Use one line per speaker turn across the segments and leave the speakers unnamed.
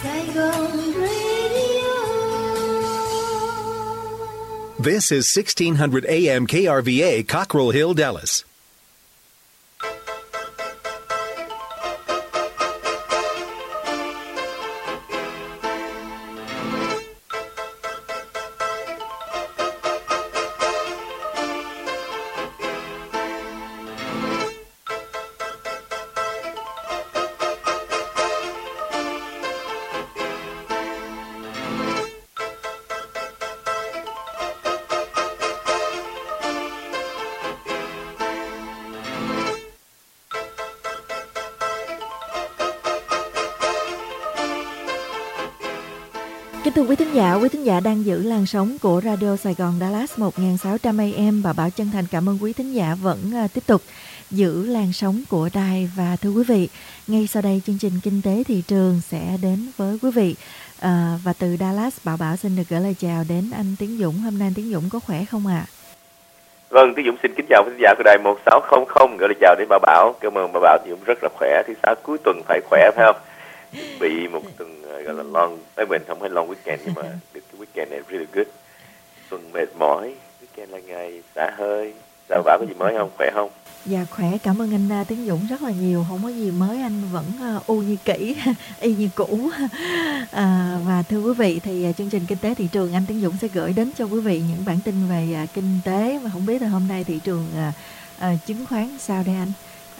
Saigon Radio.
This is 1600 AM KRVA, Cockrell Hill, Dallas.
Kính thưa quý thính giả đang giữ làn sóng của Radio Sài Gòn Dallas 1600 AM, và Bảo chân thành cảm ơn quý thính giả vẫn tiếp tục giữ làn sóng của đài. Và thưa quý vị, ngay sau đây chương trình Kinh tế Thị trường sẽ đến với quý vị. Và từ Dallas, Bảo xin được gửi lời chào đến anh Tiến Dũng. Hôm nay anh Tiến Dũng có khỏe không ạ?
Vâng, Tiến Dũng xin kính chào quý thính giả của đài 1600, gửi lời chào đến Bảo. Cảm ơn Bảo, Tiến Dũng rất là khỏe. Thứ sáu cuối tuần phải khỏe phải không? Bị một tuần gọi là long, mình không phải long weekend, nhưng mà cái weekend này really good. Tuần mệt mỏi, weekend là ngày xả hơi. Sao Bảo có gì mới không? Khỏe không?
Dạ khỏe, cảm ơn anh Tiến Dũng rất là nhiều. Không có gì mới, anh vẫn u như kỹ, y như cũ. Và thưa quý vị, thì chương trình Kinh tế Thị trường anh Tiến Dũng sẽ gửi đến cho quý vị những bản tin về kinh tế. Và không biết là hôm nay thị trường chứng khoán sao đây anh?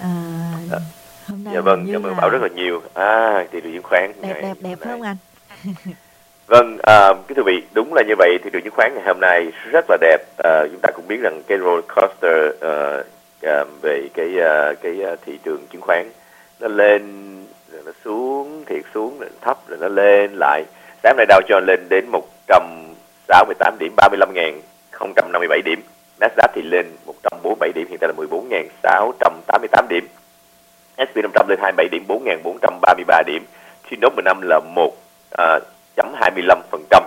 Hôm nay
dạ vâng, cảm ơn Bảo rất là nhiều. Thị trường chứng khoán
đẹp phải không anh?
Vâng, cái thưa vị, đúng là như vậy. Thị trường chứng khoán ngày hôm nay rất là đẹp. Chúng ta cũng biết rằng cái roller coaster về cái thị trường chứng khoán, nó lên rồi nó xuống, thiệt xuống rồi thấp rồi nó lên lại. Sáng nay Dow Jones lên đến 168 điểm, 35.057 điểm. Nasdaq thì lên 147 điểm, hiện tại là 14.688 điểm. S&P 500 lên 27 điểm, 4.433 điểm. China 15 là 1.25%.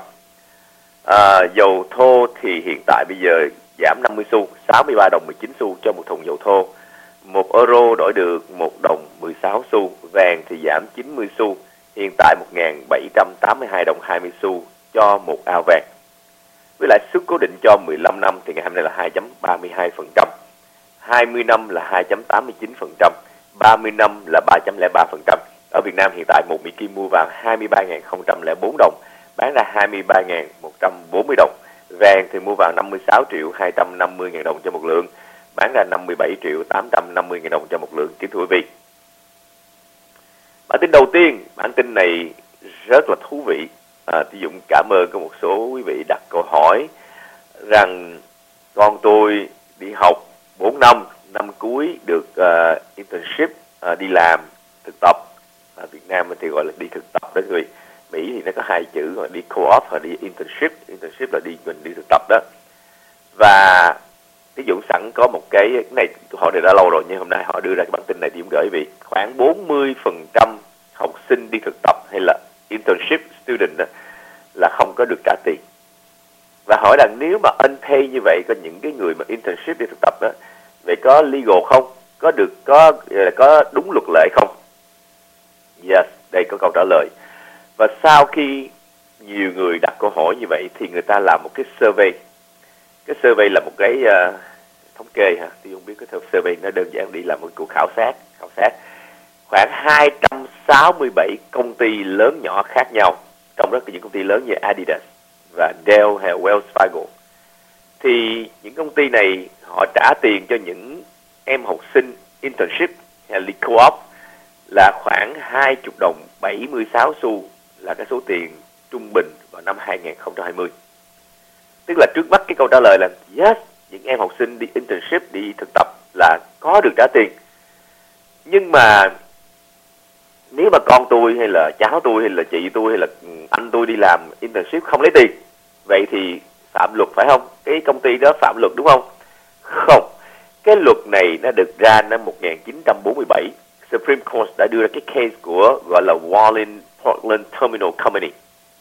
Dầu thô thì hiện tại bây giờ giảm 50 xu, 63 đồng 19 xu cho một thùng dầu thô. 1 euro đổi được 1 đồng 16 xu. Vàng thì giảm 90 xu, hiện tại 1.782 đồng 20 xu cho một ao vàng. Với lãi suất cố định cho 15 năm thì ngày hôm nay là 2.32%, 20 năm là 2.89%, 30 năm là 3.03%. Ở Việt Nam hiện tại một Mỹ Kim mua vào 23.004 đồng, bán ra 23.140 đồng. Vàng thì mua vào 56.250.000 đồng cho một lượng, bán ra 57.850.000 đồng cho một lượng. Kính thưa quý vị, bản tin đầu tiên, bản tin này rất là thú vị. Tiến Dũng cảm ơn có một số quý vị đặt câu hỏi rằng con tôi đi học 4 năm, năm cuối được internship, đi làm thực tập. Việt Nam thì gọi là đi thực tập đó quý vị. Mỹ thì nó có hai chữ gọi đi co-op hoặc đi internship. Internship là mình đi thực tập đó. Và Tiến Dũng sẵn có một cái này, họ đề ra lâu rồi, nhưng hôm nay họ đưa ra cái bản tin này thì Dũng gửi vì khoảng 40% học sinh đi thực tập hay là internship student đó, là không có được trả tiền. Và hỏi là nếu mà unpaid như vậy, có những cái người mà internship đi thực tập đó, vậy có legal không? Có đúng luật lệ không? Yes, đây có câu trả lời. Và sau khi nhiều người đặt câu hỏi như vậy thì người ta làm một cái survey. Cái survey là một cái thống kê ha, thì không biết cái survey nó đơn giản đi làm một cuộc khảo sát khoảng 267 công ty lớn nhỏ khác nhau, trong đó có những công ty lớn như Adidas và Dell hay Wells Fargo. Thì những công ty này họ trả tiền cho những em học sinh internship hay là co-op là khoảng 20 đồng 76 xu, là cái số tiền trung bình vào năm 2020. Tức là trước mắt cái câu trả lời là yes, những em học sinh đi internship, đi thực tập là có được trả tiền. Nhưng mà nếu mà con tôi hay là cháu tôi hay là chị tôi hay là anh tôi đi làm internship không lấy tiền, vậy thì phạm luật phải không? Cái công ty đó phạm luật đúng không? Không. Cái luật này nó được ra năm 1947. Supreme Court đã đưa ra cái case của gọi là Wallen Portland Terminal Company.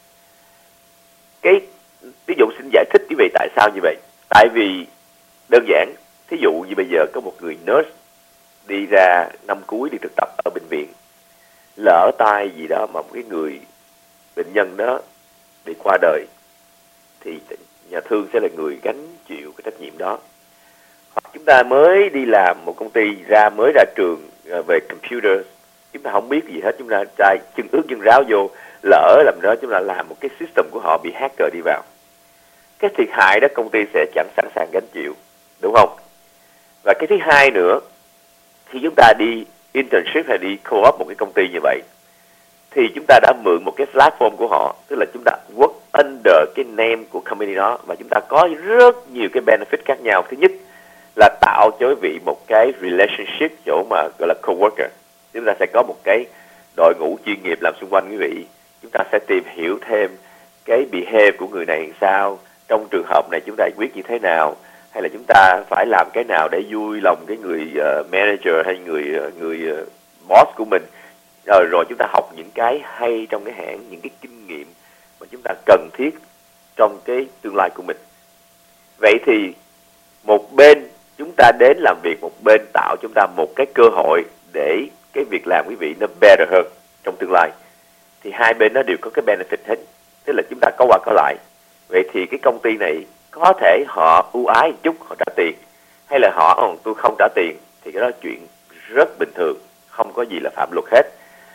Cái ví dụ xin giải thích quý vị tại sao như vậy. Tại vì đơn giản, thí dụ như bây giờ có một người nurse đi ra năm cuối đi thực tập ở bệnh viện, lỡ tay gì đó mà một cái người bệnh nhân đó bị qua đời thì nhà thương sẽ là người gánh chịu cái trách nhiệm đó. Hoặc chúng ta mới đi làm một công ty mới ra trường về computer, chúng ta không biết gì hết, chúng ta trai chân ướt chân ráo vô, lỡ làm đó chúng ta làm một cái system của họ bị hacker đi vào, cái thiệt hại đó công ty sẽ chẳng sẵn sàng gánh chịu, đúng không? Và cái thứ hai nữa, khi chúng ta đi internship hay đi co-op một cái công ty như vậy, thì chúng ta đã mượn một cái platform của họ, tức là chúng ta work under cái name của company đó, và chúng ta có rất nhiều cái benefit khác nhau. Thứ nhất là tạo cho quý vị một cái relationship chỗ mà gọi là co-worker. Chúng ta sẽ có một cái đội ngũ chuyên nghiệp làm xung quanh quý vị. Chúng ta sẽ tìm hiểu thêm cái behave của người này làm sao, trong trường hợp này chúng ta giải quyết như thế nào, hay là chúng ta phải làm cái nào để vui lòng cái người manager hay người boss của mình. Rồi chúng ta học những cái hay trong cái hãng, những cái kinh nghiệm mà chúng ta cần thiết trong cái tương lai của mình. Vậy thì một bên chúng ta đến làm việc, một bên tạo chúng ta một cái cơ hội để cái việc làm quý vị nó better hơn trong tương lai. Thì hai bên nó đều có cái benefit hết, tức là chúng ta có qua có lại. Vậy thì cái công ty này có thể họ ưu ái một chút, họ trả tiền, hay là họ tôi không trả tiền, thì cái đó chuyện rất bình thường, không có gì là phạm luật hết.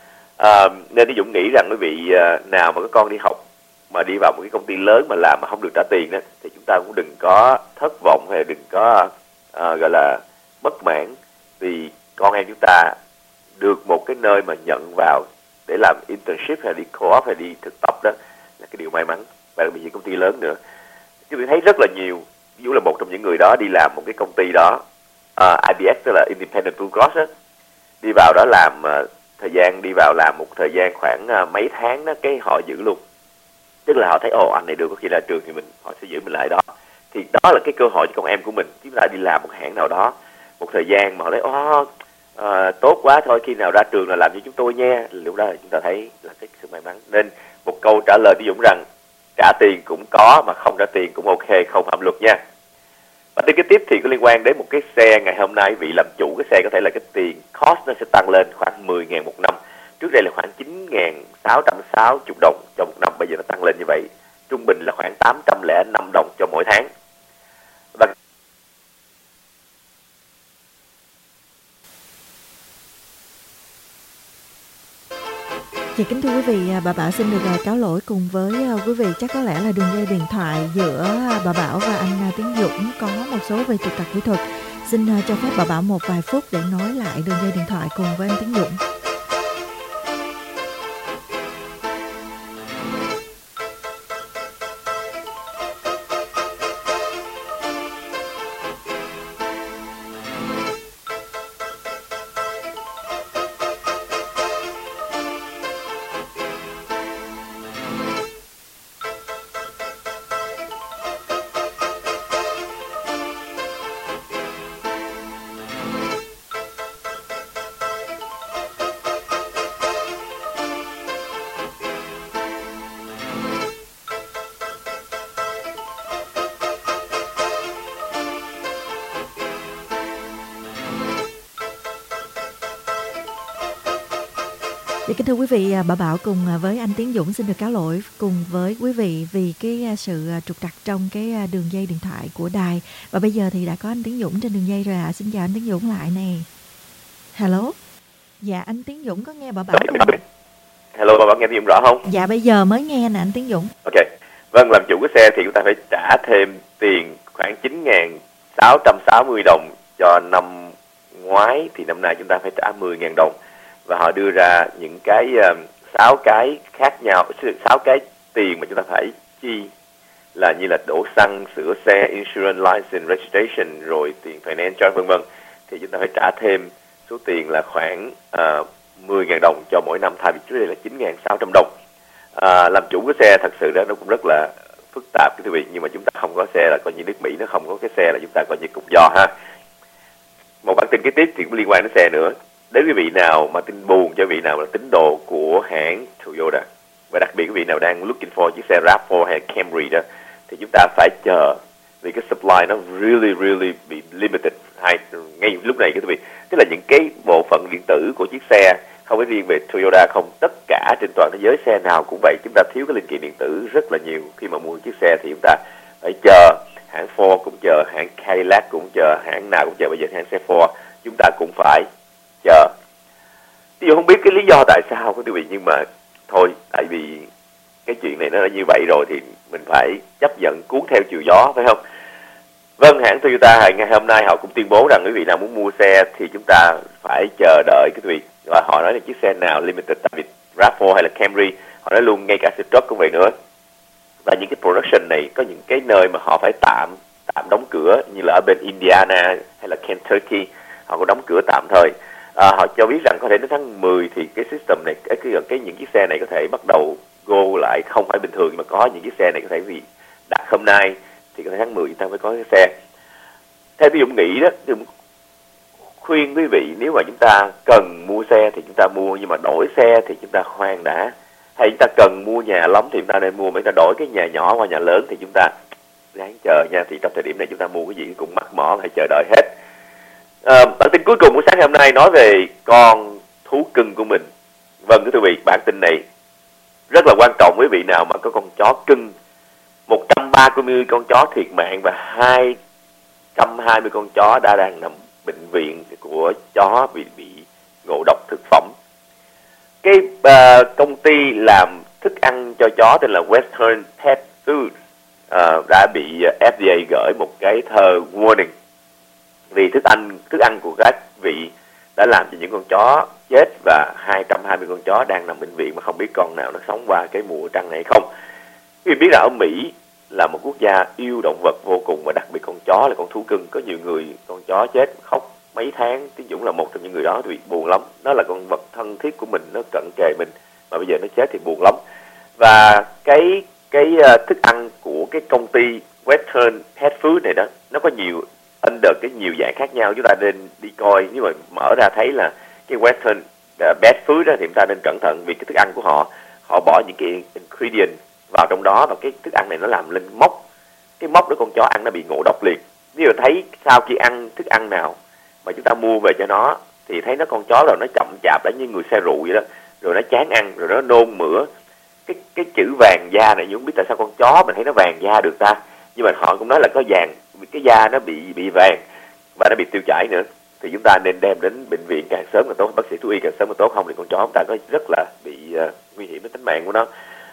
Nên tôi Dũng nghĩ rằng quý vị nào mà có con đi học mà đi vào một cái công ty lớn mà làm mà không được trả tiền đó, thì chúng ta cũng đừng có thất vọng hay đừng có gọi là bất mãn, vì con em chúng ta được một cái nơi mà nhận vào để làm internship hay đi co-op hay đi thực tập, đó là cái điều may mắn, và đặc biệt những công ty lớn nữa. Chúng tôi thấy rất là nhiều, ví dụ là một trong những người đó đi làm một cái công ty đó, IBS tức là Independent Blue Cross đó, đi vào đó làm thời gian đi vào làm một thời gian khoảng mấy tháng đó, cái họ giữ luôn. Tức là họ thấy anh này được, có khi ra trường thì họ sẽ giữ mình lại đó. Thì đó là cái cơ hội cho con em của mình. Chúng ta đi làm một hãng nào đó một thời gian mà họ thấy tốt quá, thôi khi nào ra trường là làm cho chúng tôi nha. Lúc đó là chúng ta thấy là cái sự may mắn. Nên một câu trả lời tôi Dũng rằng trả tiền cũng có mà không trả tiền cũng ok, không phạm luật nha. Và tin kế tiếp thì có liên quan đến một cái xe ngày hôm nay, vị làm chủ cái xe có thể là cái tiền cost nó sẽ tăng lên khoảng 10.000 một năm. Trước đây là khoảng 9.660 đồng cho một năm, bây giờ nó tăng lên như vậy. Trung bình là khoảng 805 đồng cho mỗi tháng. Và
Dạ kính thưa quý vị, bà Bảo xin được cáo lỗi cùng với quý vị. Chắc có lẽ là đường dây điện thoại giữa bà Bảo và anh Tiến Dũng có một số về trục trặc kỹ thuật. Xin cho phép bà Bảo một vài phút để nói lại đường dây điện thoại cùng với anh Tiến Dũng. Kính thưa quý vị, bà Bảo cùng với anh Tiến Dũng xin được cáo lỗi cùng với quý vị vì cái sự trục trặc trong cái đường dây điện thoại của đài. Và bây giờ thì đã có anh Tiến Dũng trên đường dây rồi ạ. Xin chào anh Tiến Dũng lại nè. Hello. Dạ anh Tiến Dũng có nghe bà Bảo không?
Hello, bà Bảo nghe Tiến Dũng rõ không?
Dạ bây giờ mới nghe nè anh Tiến Dũng.
Ok. Vâng, làm chủ cái xe thì chúng ta phải trả thêm tiền khoảng 9.660 đồng cho năm ngoái, thì năm nay chúng ta phải trả 10.000 đồng. Và họ đưa ra những cái 6 cái khác nhau, 6 cái tiền mà chúng ta phải chi, là như là đổ xăng, sửa xe, insurance, license, registration, rồi tiền finance, vân vân. Thì chúng ta phải trả thêm số tiền là khoảng 10.000 đồng cho mỗi năm, thay vì trước đây là 9.600 đồng. Làm chủ cái xe thật sự đó nó cũng rất là phức tạp cái quý vị, nhưng mà chúng ta không có xe là coi như nước Mỹ nó không có cái xe là chúng ta coi như cục giò ha. Một bản tin kế tiếp thì cũng liên quan đến xe nữa. Đến quý vị nào mà tin buồn cho quý vị nào là tín đồ của hãng Toyota, và đặc biệt quý vị nào đang looking for chiếc xe RAV4 hay Camry đó, thì chúng ta phải chờ, vì cái supply nó really bị limited ngay lúc này quý vị. Tức là những cái bộ phận điện tử của chiếc xe không phải riêng về Toyota không, tất cả trên toàn thế giới xe nào cũng vậy. Chúng ta thiếu cái linh kiện điện tử rất là nhiều. Khi mà mua chiếc xe thì chúng ta phải chờ, hãng Ford cũng chờ, hãng Cadillac cũng chờ, hãng nào cũng chờ. Bây giờ hãng xe Ford chúng ta cũng phải chờ. Ví dụ không biết cái lý do tại sao quý vị, nhưng mà thôi, tại vì cái chuyện này nó là như vậy rồi thì mình phải chấp nhận cuốn theo chiều gió, phải không? Vâng, hãng Toyota ngày hôm nay họ cũng tuyên bố rằng quý vị nào muốn mua xe thì chúng ta phải chờ đợi quý vị. Và họ nói là chiếc xe nào limited, tại vì RAV4 hay là Camry, họ nói luôn ngay cả xe truck cũng vậy nữa. Và những cái production này có những cái nơi mà họ phải tạm đóng cửa, như là ở bên Indiana hay là Kentucky, họ có đóng cửa tạm thời. Họ cho biết rằng có thể đến tháng 10 thì cái system này, những chiếc xe này có thể bắt đầu go lại, không phải bình thường, mà có những chiếc xe này có thể vì đặt hôm nay thì có thể tháng 10 chúng ta mới có cái xe. Theo tôi Dũng nghĩ đó, tôi khuyên quý vị, nếu mà chúng ta cần mua xe thì chúng ta mua, nhưng mà đổi xe thì chúng ta khoan đã. Hay chúng ta cần mua nhà lắm thì chúng ta nên mua, mà chúng ta đổi cái nhà nhỏ qua nhà lớn thì chúng ta ráng chờ nha. Thì trong thời điểm này chúng ta mua cái gì cũng mắc mỏ, phải chờ đợi hết. Bản tin cuối cùng của sáng hôm nay nói về con thú cưng của mình. Vâng, thưa quý vị, bản tin này rất là quan trọng. Quý vị nào mà có con chó cưng, 130 con chó thiệt mạng và 220 con chó đã đang nằm bệnh viện của chó bị ngộ độc thực phẩm. Cái công ty làm thức ăn cho chó tên là Western Pet Foods đã bị FDA gửi một cái tờ warning vì thức ăn của các vị đã làm cho những con chó chết và 220 con chó đang nằm bệnh viện mà không biết con nào nó sống qua cái mùa trăng này không. Quý vị biết rằng ở Mỹ là một quốc gia yêu động vật vô cùng, và đặc biệt con chó là con thú cưng. Có nhiều người con chó chết khóc mấy tháng. Tiến Dũng là một trong những người đó thì buồn lắm. Nó là con vật thân thiết của mình, nó cận kề mình, mà bây giờ nó chết thì buồn lắm. Và cái thức ăn của cái công ty Western Pet Food này đó, nó có nhiều nhiều dạng khác nhau. Chúng ta nên đi coi, nếu mà mở ra thấy là cái Western Pet Food đó thì chúng ta nên cẩn thận, vì cái thức ăn của họ bỏ những cái ingredient vào trong đó, và cái thức ăn này nó làm lên mốc. Cái mốc đó con chó ăn nó bị ngộ độc liền. Nếu mà thấy sau khi ăn thức ăn nào mà chúng ta mua về cho nó thì thấy nó con chó rồi nó chậm chạp, đã như người say rượu vậy đó, rồi nó chán ăn, rồi nó nôn mửa. Cái chữ vàng da này, không biết tại sao con chó mình thấy nó vàng da được ta, nhưng mà họ cũng nói là có vàng, cái da nó bị vàng và nó bị tiêu chảy nữa, thì chúng ta nên đem đến bệnh viện càng sớm càng tốt, bác sĩ thú y càng sớm càng tốt, không thì con chó chúng ta có rất là bị nguy hiểm đến tính mạng của nó.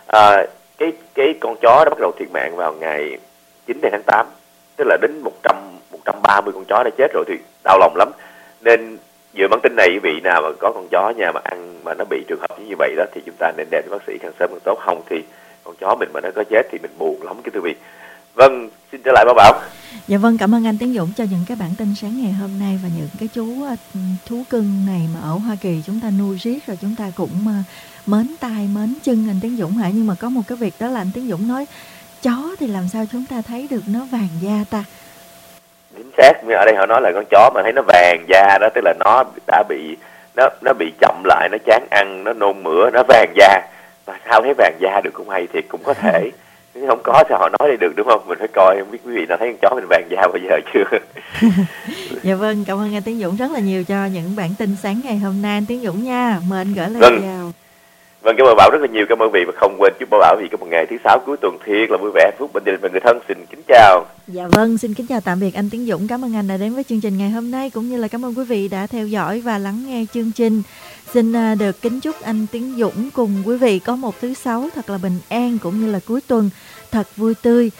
Cái con chó đó bắt đầu thiệt mạng vào ngày 9 tháng 8, tức là đến 130 con chó đã chết rồi, thì đau lòng lắm. Nên dựa bản tin này, quý vị nào mà có con chó nhà mà ăn mà nó bị trường hợp như vậy đó thì chúng ta nên đem đến bác sĩ càng sớm càng tốt, không thì con chó mình mà nó có chết thì mình buồn lắm cái thưa quý vị. Vâng, xin trở lại Bảo Bảo.
Dạ vâng, cảm ơn anh Tiến Dũng cho những cái bản tin sáng ngày hôm nay, và những cái chú thú cưng này mà ở Hoa Kỳ chúng ta nuôi riết rồi chúng ta cũng mến tay mến chân anh Tiến Dũng hả? Nhưng mà có một cái việc đó là anh Tiến Dũng nói chó thì làm sao chúng ta thấy được nó vàng da ta?
Chính xác, ở đây họ nói là con chó mà thấy nó vàng da đó, tức là nó đã bị nó bị chậm lại, nó chán ăn, nó nôn mửa, nó vàng da. Mà sao thấy vàng da được cũng hay, thì cũng có thể. Nếu không có sao họ nói đây được, đúng không? Mình phải coi, không biết quý vị nào thấy con chó mình vàng da bao giờ chưa?
Dạ vâng, cảm ơn anh Tiến Dũng rất là nhiều cho những bản tin sáng ngày hôm nay anh Tiến Dũng nha. Mời anh gửi lời chào.
Vâng, cảm ơn Bảo rất là nhiều, cảm ơn vị, và không quên chúc Bảo vì có một ngày thứ Sáu cuối tuần thiệt là vui vẻ, phúc bình định và người thân. Xin kính chào.
Dạ vâng, xin kính chào tạm biệt anh Tiến Dũng. Cảm ơn anh đã đến với chương trình ngày hôm nay, cũng như là cảm ơn quý vị đã theo dõi và lắng nghe chương trình. Xin được kính chúc anh Tiến Dũng cùng quý vị có một thứ Sáu thật là bình an, cũng như là cuối tuần thật vui tươi,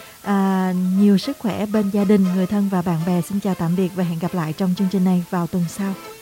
nhiều sức khỏe bên gia đình, người thân và bạn bè. Xin chào tạm biệt và hẹn gặp lại trong chương trình này vào tuần sau.